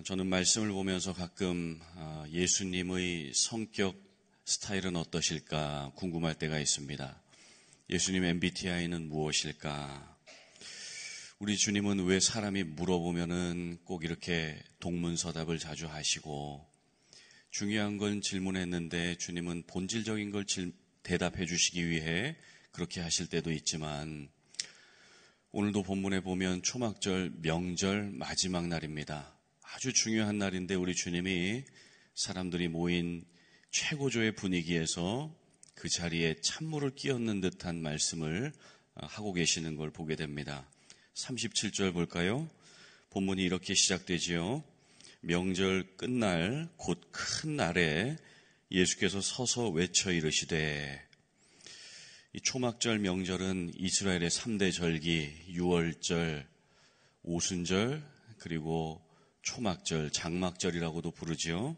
저는 말씀을 보면서 가끔 예수님의 성격 스타일은 어떠실까 궁금할 때가 있습니다. 예수님 MBTI는 무엇일까? 우리 주님은 왜 사람이 물어보면은 꼭 이렇게 동문서답을 자주 하시고, 중요한 건 질문했는데 주님은 본질적인 걸 대답해 주시기 위해 그렇게 하실 때도 있지만, 오늘도 본문에 보면 초막절 명절 마지막 날입니다. 아주 중요한 날인데 우리 주님이 사람들이 모인 최고조의 분위기에서 그 자리에 찬물을 끼얹는 듯한 말씀을 하고 계시는 걸 보게 됩니다. 37절 볼까요? 본문이 이렇게 시작되지요. 명절 끝날 곧 큰 날에 예수께서 서서 외쳐 이르시되. 이 초막절 명절은 이스라엘의 3대 절기, 유월절, 오순절, 그리고 초막절, 장막절이라고도 부르지요.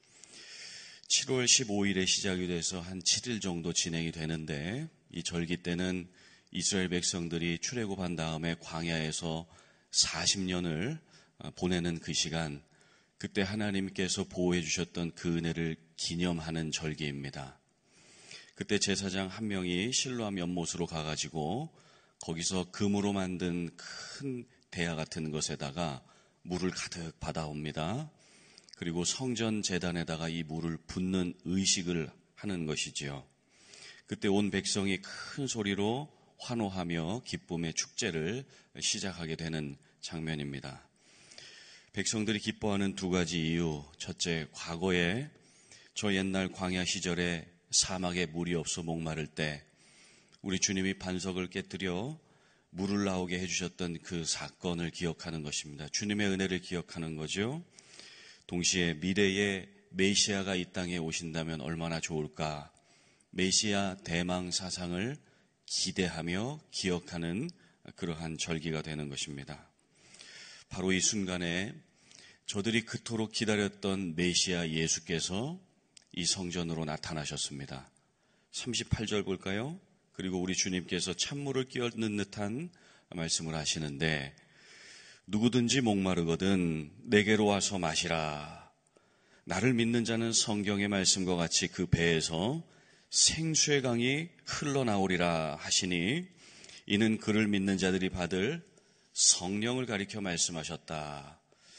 7월 15일에 시작이 돼서 한 7일 정도 진행이 되는데, 이 절기 때는 이스라엘 백성들이 출애굽한 다음에 광야에서 40년을 보내는 그 시간, 그때 하나님께서 보호해 주셨던 그 은혜를 기념하는 절기입니다. 그때 제사장 한 명이 실로암 연못으로 가가지고 거기서 금으로 만든 큰 대야 같은 것에다가 물을 가득 받아옵니다. 그리고 성전 제단에다가 이 물을 붓는 의식을 하는 것이지요. 그때 온 백성이 큰 소리로 환호하며 기쁨의 축제를 시작하게 되는 장면입니다. 백성들이 기뻐하는 두 가지 이유. 첫째, 과거에 저 옛날 광야 시절에 사막에 물이 없어 목마를 때 우리 주님이 반석을 깨뜨려 물을 나오게 해주셨던 그 사건을 기억하는 것입니다. 주님의 은혜를 기억하는 거죠. 동시에 미래에 메시아가 이 땅에 오신다면 얼마나 좋을까. 메시아 대망 사상을 기대하며 기억하는 그러한 절기가 되는 것입니다. 바로 이 순간에 저들이 그토록 기다렸던 메시아 예수께서 이 성전으로 나타나셨습니다. 38절 볼까요? 그리고 우리 주님께서 찬물을 끼얹는 듯한 말씀을 하시는데, 누구든지 목마르거든 내게로 와서 마시라. 나를 믿는 자는 성경의 말씀과 같이 그 배에서 생수의 강이 흘러나오리라 하시니, 이는 그를 믿는 자들이 받을 성령을 가리켜 말씀하셨다.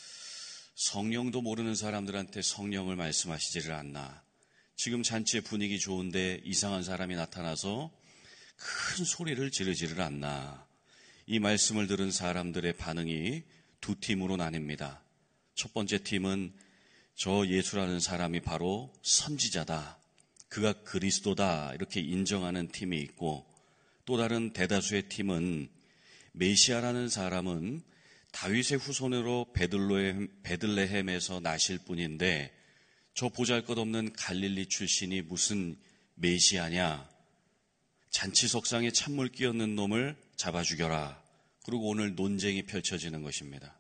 성령도 모르는 사람들한테 성령을 말씀하시지를 않나. 지금 잔치의 분위기 좋은데 이상한 사람이 나타나서 큰 소리를 지르지를 않나. 이 말씀을 들은 사람들의 반응이 두 팀으로 나뉩니다. 첫 번째 팀은 저 예수라는 사람이 바로 선지자다, 그가 그리스도다, 이렇게 인정하는 팀이 있고, 또 다른 대다수의 팀은 메시아라는 사람은 다윗의 후손으로 베들레헴에서 나실 뿐인데 저 보잘것없는 갈릴리 출신이 무슨 메시아냐, 잔치석상에 찬물 끼얹는 놈을 잡아 죽여라. 그리고 오늘 논쟁이 펼쳐지는 것입니다.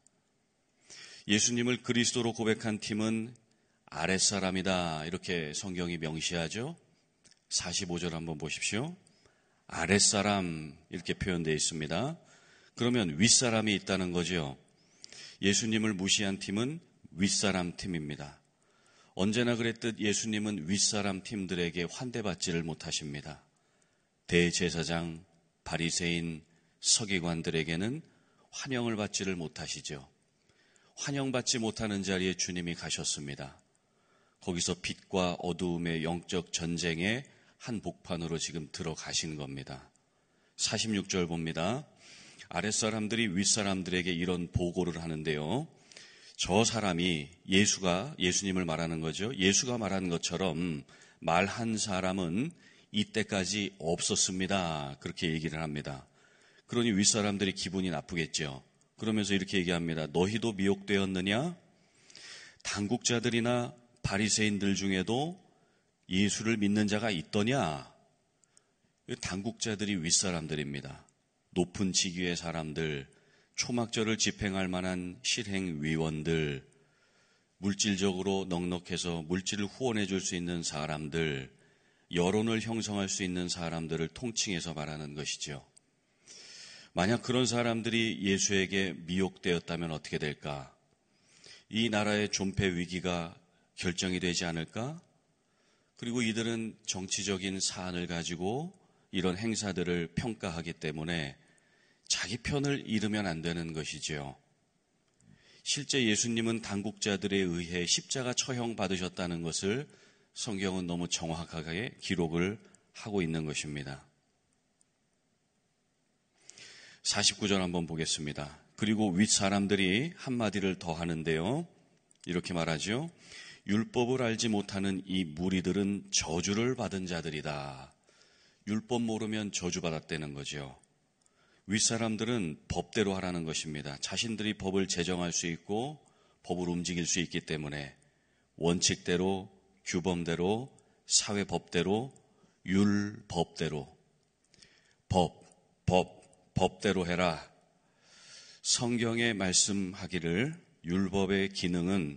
예수님을 그리스도로 고백한 팀은 아랫사람이다, 이렇게 성경이 명시하죠. 45절 한번 보십시오. 아랫사람, 이렇게 표현되어 있습니다. 그러면 윗사람이 있다는 거죠. 예수님을 무시한 팀은 윗사람 팀입니다. 언제나 그랬듯 예수님은 윗사람 팀들에게 환대받지를 못하십니다. 대제사장, 바리새인, 서기관들에게는 환영을 받지를 못하시죠. 환영받지 못하는 자리에 주님이 가셨습니다. 거기서 빛과 어두움의 영적 전쟁의 한 복판으로 지금 들어가신 겁니다. 46절 봅니다. 아랫사람들이 윗사람들에게 이런 보고를 하는데요. 저 사람이 예수님을 말하는 거죠. 예수가 말하는 것처럼 말한 사람은 이때까지 없었습니다. 그렇게 얘기를 합니다. 그러니 윗사람들이 기분이 나쁘겠죠. 그러면서 이렇게 얘기합니다. 너희도 미혹되었느냐? 당국자들이나 바리새인들 중에도 예수를 믿는 자가 있더냐? 당국자들이 윗사람들입니다. 높은 직위의 사람들, 초막절을 집행할 만한 실행위원들, 물질적으로 넉넉해서 물질을 후원해 줄 수 있는 사람들, 여론을 형성할 수 있는 사람들을 통칭해서 말하는 것이죠. 만약 그런 사람들이 예수에게 미혹되었다면 어떻게 될까? 이 나라의 존폐 위기가 결정이 되지 않을까? 그리고 이들은 정치적인 사안을 가지고 이런 행사들을 평가하기 때문에 자기 편을 잃으면 안 되는 것이지요. 실제 예수님은 당국자들에 의해 십자가 처형 받으셨다는 것을 성경은 너무 정확하게 기록을 하고 있는 것입니다. 49절 한번 보겠습니다. 그리고 윗사람들이 한마디를 더 하는데요. 이렇게 말하죠. 율법을 알지 못하는 이 무리들은 저주를 받은 자들이다. 율법 모르면 저주받았다는 거죠. 윗사람들은 법대로 하라는 것입니다. 자신들이 법을 제정할 수 있고 법을 움직일 수 있기 때문에 원칙대로, 규범대로, 사회법대로, 율법대로 법대로 해라. 성경에 말씀하기를 율법의 기능은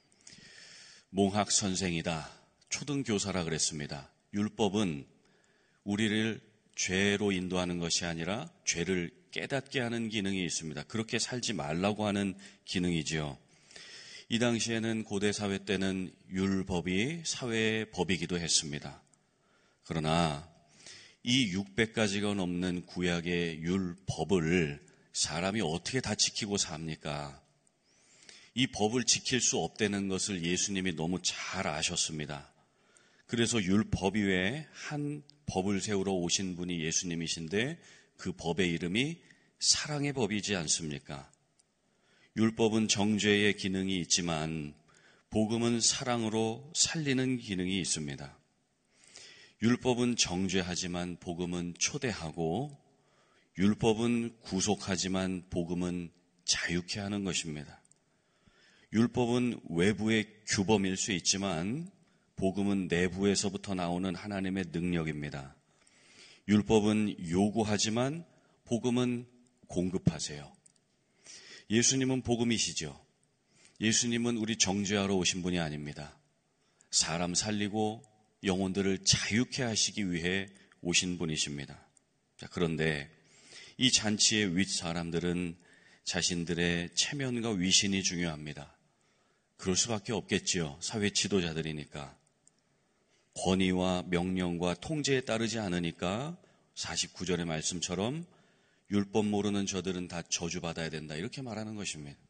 몽학 선생이다. 초등교사라 그랬습니다. 율법은 우리를 죄로 인도하는 것이 아니라 죄를 깨닫게 하는 기능이 있습니다. 그렇게 살지 말라고 하는 기능이지요. 이 당시에는 고대 사회 때는 율법이 사회의 법이기도 했습니다. 그러나 이 600가지가 넘는 구약의 율법을 사람이 어떻게 다 지키고 삽니까? 이 법을 지킬 수 없다는 것을 예수님이 너무 잘 아셨습니다. 그래서 율법 위에 한 법을 세우러 오신 분이 예수님이신데 그 법의 이름이 사랑의 법이지 않습니까? 율법은 정죄의 기능이 있지만 복음은 사랑으로 살리는 기능이 있습니다. 율법은 정죄하지만 복음은 초대하고 율법은 구속하지만 복음은 자유케 하는 것입니다. 율법은 외부의 규범일 수 있지만 복음은 내부에서부터 나오는 하나님의 능력입니다. 율법은 요구하지만 복음은 공급하세요. 예수님은 복음이시죠. 예수님은 우리 정죄하러 오신 분이 아닙니다. 사람 살리고 영혼들을 자유케 하시기 위해 오신 분이십니다. 그런데 이 잔치의 윗사람들은 자신들의 체면과 위신이 중요합니다. 그럴 수밖에 없겠지요. 사회 지도자들이니까. 권위와 명령과 통제에 따르지 않으니까 49절의 말씀처럼 율법 모르는 저들은 다 저주받아야 된다. 이렇게 말하는 것입니다.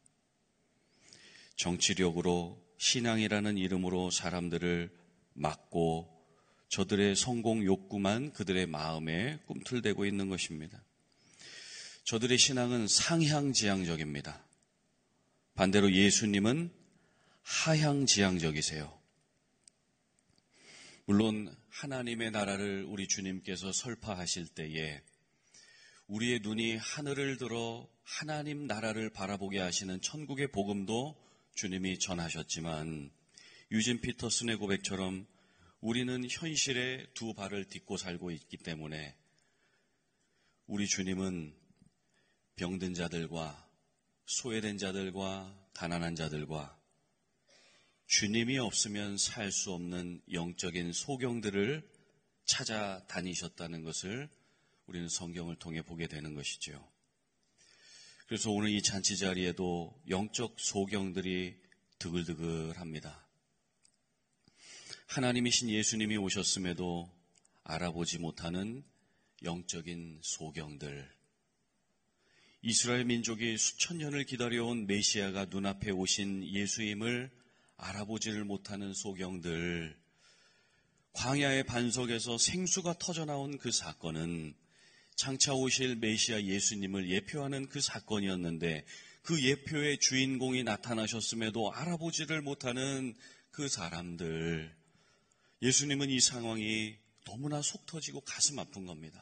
정치력으로 신앙이라는 이름으로 사람들을 막고 저들의 성공 욕구만 그들의 마음에 꿈틀대고 있는 것입니다. 저들의 신앙은 상향지향적입니다. 반대로 예수님은 하향지향적이세요. 물론 하나님의 나라를 우리 주님께서 설파하실 때에 우리의 눈이 하늘을 들어 하나님 나라를 바라보게 하시는 천국의 복음도 주님이 전하셨지만 유진 피터슨의 고백처럼 우리는 현실에 두 발을 딛고 살고 있기 때문에 우리 주님은 병든 자들과 소외된 자들과 가난한 자들과 주님이 없으면 살 수 없는 영적인 소경들을 찾아다니셨다는 것을 우리는 성경을 통해 보게 되는 것이죠. 그래서 오늘 이 잔치 자리에도 영적 소경들이 드글드글합니다. 하나님이신 예수님이 오셨음에도 알아보지 못하는 영적인 소경들, 이스라엘 민족이 수천 년을 기다려온 메시아가 눈앞에 오신 예수임을 알아보지를 못하는 소경들, 광야의 반석에서 생수가 터져나온 그 사건은 장차 오실 메시아 예수님을 예표하는 그 사건이었는데 그 예표의 주인공이 나타나셨음에도 알아보지를 못하는 그 사람들, 예수님은 이 상황이 너무나 속 터지고 가슴 아픈 겁니다.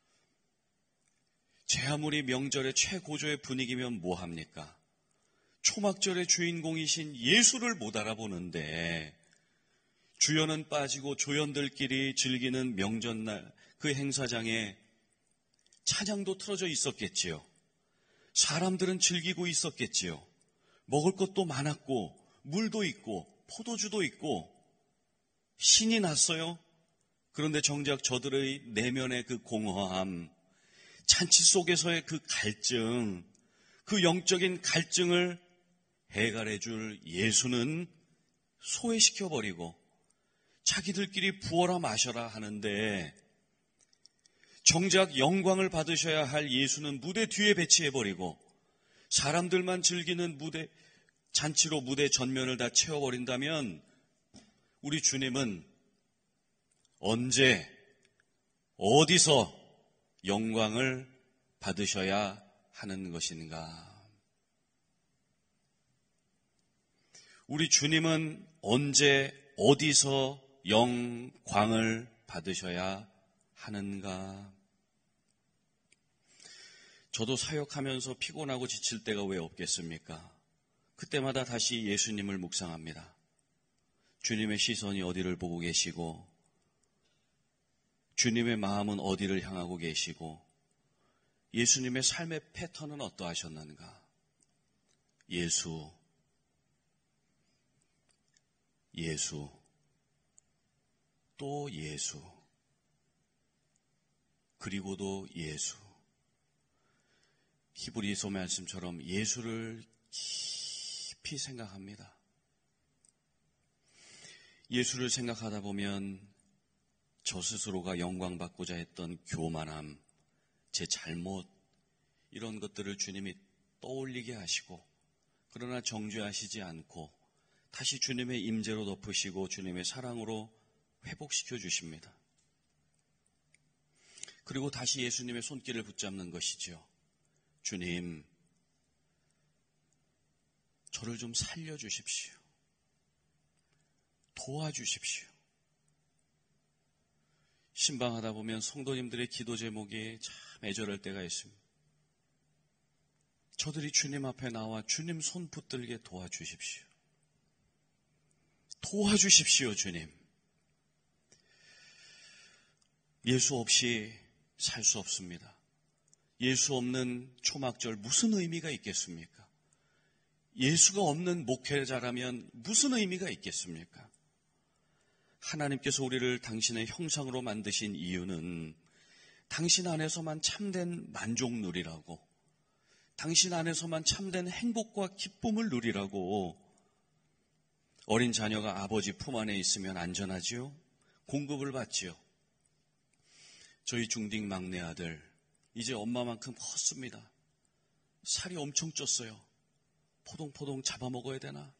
제 아무리 명절의 최고조의 분위기면 뭐합니까? 초막절의 주인공이신 예수를 못 알아보는데 주연은 빠지고 조연들끼리 즐기는 명절날 그 행사장에 찬양도 틀어져 있었겠지요. 사람들은 즐기고 있었겠지요. 먹을 것도 많았고 물도 있고 포도주도 있고 신이 났어요. 그런데 정작 저들의 내면의 그 공허함, 잔치 속에서의 그 갈증, 그 영적인 갈증을 해갈해줄 예수는 소외시켜버리고 자기들끼리 부어라 마셔라 하는데, 정작 영광을 받으셔야 할 예수는 무대 뒤에 배치해버리고 사람들만 즐기는 무대, 잔치로 무대 전면을 다 채워버린다면 우리 주님은 언제 어디서 영광을 받으셔야 하는 것인가? 우리 주님은 언제 어디서 영광을 받으셔야 하는가? 저도 사역하면서 피곤하고 지칠 때가 왜 없겠습니까? 그때마다 다시 예수님을 묵상합니다. 주님의 시선이 어디를 보고 계시고, 주님의 마음은 어디를 향하고 계시고, 예수님의 삶의 패턴은 어떠하셨는가? 예수, 예수, 또 예수, 그리고도 예수. 히브리서 말씀처럼 예수를 깊이 생각합니다. 예수를 생각하다 보면 저 스스로가 영광받고자 했던 교만함, 제 잘못, 이런 것들을 주님이 떠올리게 하시고, 그러나 정죄하시지 않고 다시 주님의 임재로 덮으시고 주님의 사랑으로 회복시켜 주십니다. 그리고 다시 예수님의 손길을 붙잡는 것이죠. 주님, 저를 좀 살려주십시오. 도와주십시오. 신방하다 보면 성도님들의 기도 제목이 참 애절할 때가 있습니다. 저들이 주님 앞에 나와 주님 손 붙들게 도와주십시오. 도와주십시오, 주님. 예수 없이 살 수 없습니다. 예수 없는 초막절 무슨 의미가 있겠습니까? 예수가 없는 목회자라면 무슨 의미가 있겠습니까? 하나님께서 우리를 당신의 형상으로 만드신 이유는 당신 안에서만 참된 만족 누리라고, 당신 안에서만 참된 행복과 기쁨을 누리라고. 어린 자녀가 아버지 품 안에 있으면 안전하지요? 공급을 받지요. 저희 중딩 막내 아들, 이제 엄마만큼 컸습니다. 살이 엄청 쪘어요. 포동포동 잡아먹어야 되나?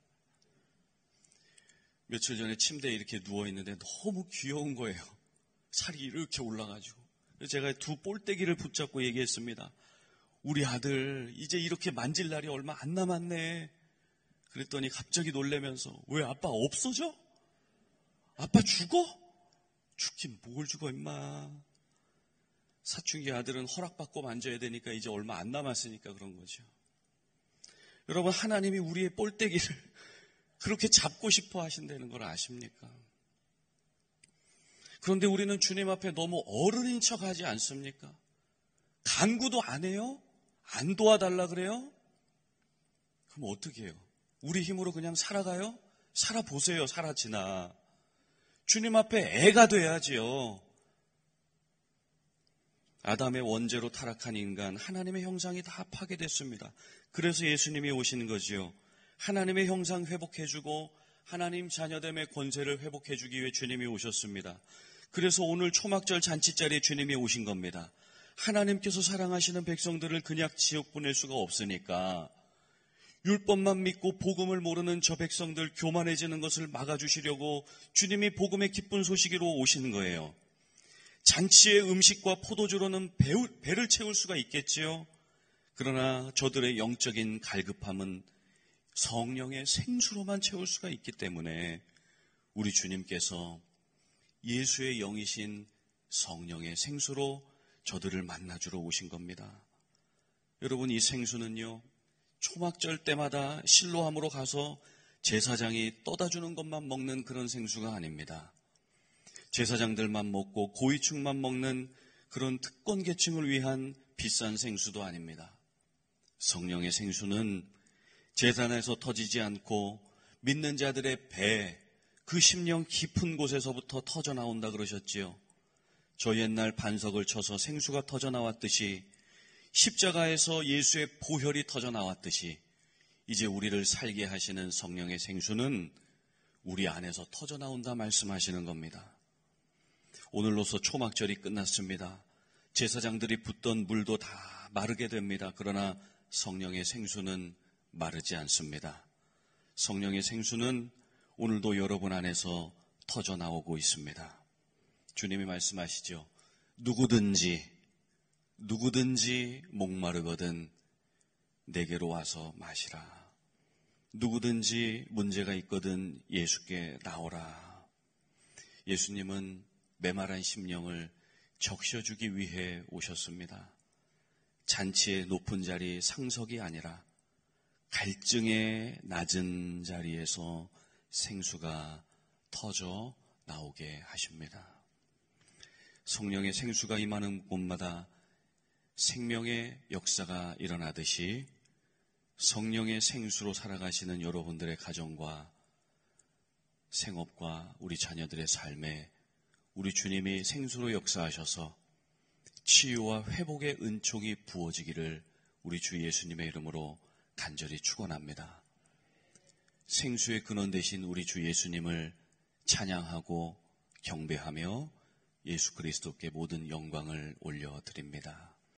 며칠 전에 침대에 이렇게 누워있는데 너무 귀여운 거예요. 살이 이렇게 올라가지고. 그래서 제가 두 볼때기를 붙잡고 얘기했습니다. 우리 아들 이제 이렇게 만질 날이 얼마 안 남았네. 그랬더니 갑자기 놀라면서, 왜 아빠 없어져? 아빠 죽어? 죽긴 뭘 죽어 임마. 사춘기 아들은 허락받고 만져야 되니까 이제 얼마 안 남았으니까 그런 거죠. 여러분, 하나님이 우리의 볼때기를 그렇게 잡고 싶어 하신다는 걸 아십니까? 그런데 우리는 주님 앞에 너무 어른인 척하지 않습니까? 간구도 안 해요? 안 도와달라 그래요? 그럼 어떻게 해요? 우리 힘으로 그냥 살아가요? 살아보세요. 사라지나. 주님 앞에 애가 돼야지요. 아담의 원죄로 타락한 인간, 하나님의 형상이 다 파괴됐습니다. 그래서 예수님이 오신 거지요. 하나님의 형상 회복해주고 하나님 자녀됨의 권세를 회복해주기 위해 주님이 오셨습니다. 그래서 오늘 초막절 잔치자리에 주님이 오신 겁니다. 하나님께서 사랑하시는 백성들을 그냥 지옥 보낼 수가 없으니까 율법만 믿고 복음을 모르는 저 백성들 교만해지는 것을 막아주시려고 주님이 복음의 기쁜 소식으로 오시는 거예요. 잔치의 음식과 포도주로는 배를 채울 수가 있겠지요. 그러나 저들의 영적인 갈급함은 성령의 생수로만 채울 수가 있기 때문에 우리 주님께서 예수의 영이신 성령의 생수로 저들을 만나주러 오신 겁니다. 여러분, 이 생수는요, 초막절 때마다 실로암으로 가서 제사장이 떠다주는 것만 먹는 그런 생수가 아닙니다. 제사장들만 먹고 고위층만 먹는 그런 특권 계층을 위한 비싼 생수도 아닙니다. 성령의 생수는 제단에서 터지지 않고 믿는 자들의 배, 그 심령 깊은 곳에서부터 터져 나온다 그러셨지요. 저 옛날 반석을 쳐서 생수가 터져 나왔듯이, 십자가에서 예수의 보혈이 터져 나왔듯이 이제 우리를 살게 하시는 성령의 생수는 우리 안에서 터져나온다 말씀하시는 겁니다. 오늘로서 초막절이 끝났습니다. 제사장들이 붓던 물도 다 마르게 됩니다. 그러나 성령의 생수는 마르지 않습니다. 성령의 생수는 오늘도 여러분 안에서 터져나오고 있습니다. 주님이 말씀하시죠. 누구든지 목마르거든 내게로 와서 마시라. 누구든지 문제가 있거든 예수께 나오라. 예수님은 메마른 심령을 적셔주기 위해 오셨습니다. 잔치의 높은 자리 상석이 아니라 갈증의 낮은 자리에서 생수가 터져 나오게 하십니다. 성령의 생수가 임하는 곳마다 생명의 역사가 일어나듯이 성령의 생수로 살아가시는 여러분들의 가정과 생업과 우리 자녀들의 삶에 우리 주님이 생수로 역사하셔서 치유와 회복의 은총이 부어지기를 우리 주 예수님의 이름으로 간절히 축원합니다. 생수의 근원 되신 우리 주 예수님을 찬양하고 경배하며 예수 그리스도께 모든 영광을 올려드립니다.